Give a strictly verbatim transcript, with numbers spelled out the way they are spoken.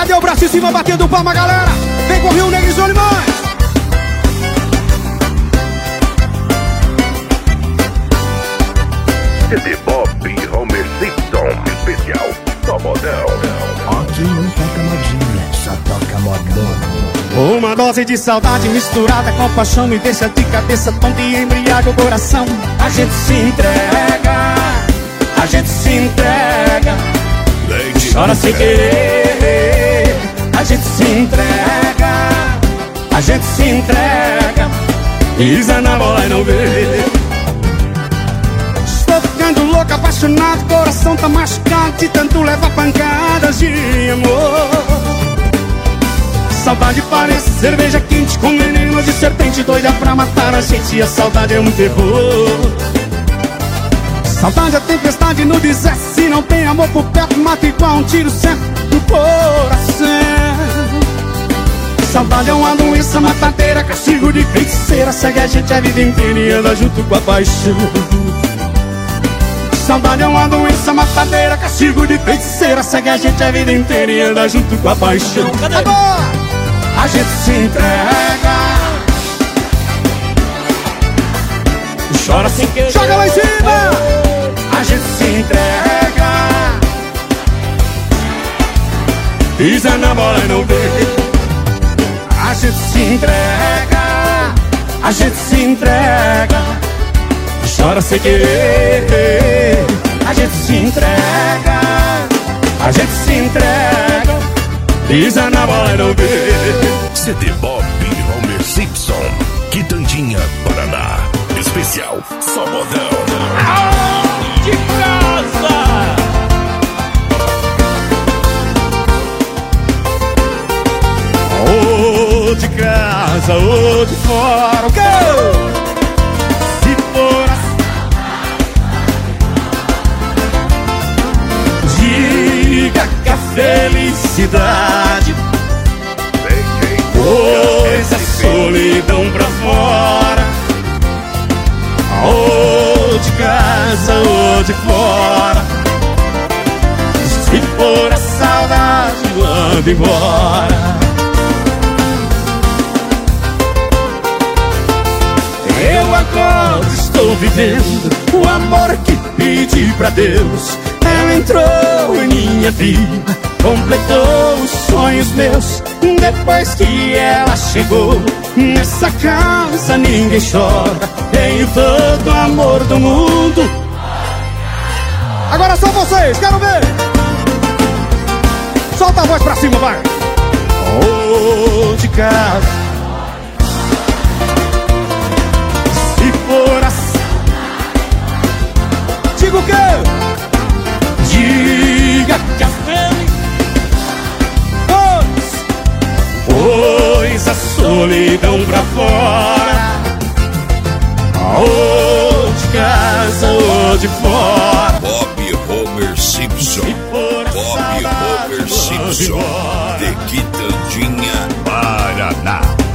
Cadê o braço em cima batendo palma, galera? Vem com o Rio Negro e Solimões. C D Bob Homer Simpson, especial, só modão. Aqui não toca modinha, só toca modão. Uma dose de saudade misturada com paixão me deixa de cabeça tonta e embriaga o coração. A gente se entrega, a gente se entrega, chora sem querer. A gente se entrega, a gente se entrega, pisa na bola e não vê. Estou ficando louco, apaixonado, coração tá machucado de tanto levar pancadas de amor. Saudade parece cerveja quente com veneno de serpente doida pra matar a gente. A saudade é um terror. Saudade é tempestade no deserto. Se não tem amor por perto, mata igual um tiro certo no coração. Saudade é uma doença matadeira, castigo de feiticeira. Segue a gente a vida inteira e anda junto com a paixão. Saudade é uma doença matadeira, castigo de feiticeira. Segue a gente a vida inteira e anda junto com a paixão. Agora! A gente se entrega, chora sem querer. Joga lá em cima! A gente se entrega, pisa na bola e não vê. A gente se entrega, a gente se entrega, chora sem querer. A gente se entrega, a gente se entrega, pisa na bola e não vê. C D Bob Homer Simpson, Quitandinha, Paraná, especial, só modão. De casa! Ou de casa, ou de fora, o quê? Se for assim, diga que a felicidade pôs a solidão pra fora. Ou de casa, ou de fora. Se for a saudade, manda embora. Eu agora estou vivendo o amor que pedi pra Deus. Ela entrou em minha vida, completou os sonhos meus. Depois que ela chegou, nessa casa ninguém chora. Tenho todo o amor do mundo. Agora só vocês, quero ver. Solta a voz pra cima, vai. Oh, de casa. Se for assim, diga o quê? Diga que a pois a solidão pra fora. Ou de casa, ou de fora. Bob Homer Simpson, Bob Homer Simpson, de Quitandinha, Paraná.